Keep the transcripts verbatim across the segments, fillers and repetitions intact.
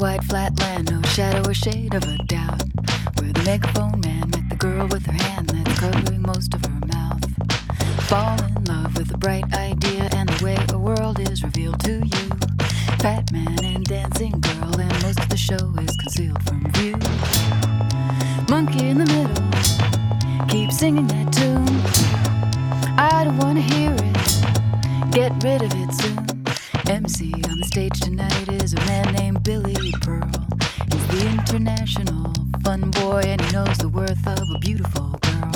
white flat land, no shadow or shade of a doubt, where the megaphone man met the girl with her hand that's covering most of her mouth. Fall in love with a bright idea and the way a world is revealed to you. Fat man and dancing girl, and most of the show is concealed from view. Monkey in the middle, keep singing that tune. I don't wanna hear it, get rid of it soon. M C on the stage tonight is a man named Billy Pearl. He's the international fun boy, and he knows the worth of a beautiful girl.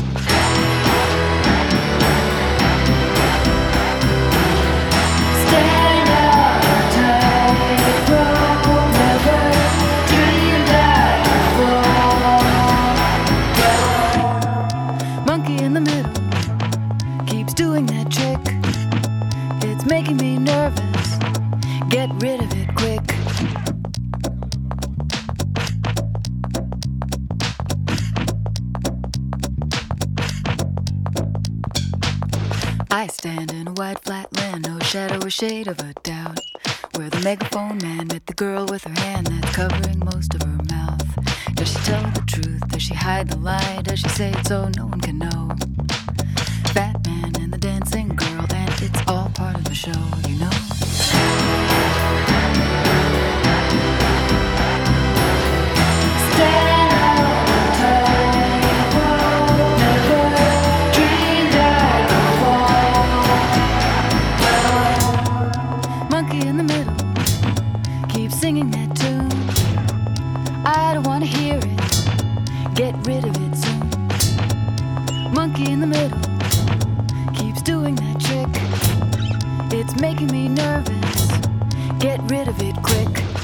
Stand up, tight rope, never dream that you fall. Monkey in the middle keeps doing that trick. It's making me nervous. Get rid of it quick. I stand in a wide flat land, no shadow or shade of a doubt, where the megaphone man met the girl with her hand that's covering most of her mouth. Does she tell the truth? Does she hide the lie? Does she say it so no one can know? Fat man and the dancing girl, and it's all part of the show, you know. Monkey in the middle, keep singing that tune. I don't wanna hear it, get rid of it soon. Monkey in the middle keeps doing that trick. It's making me nervous, get rid of it quick.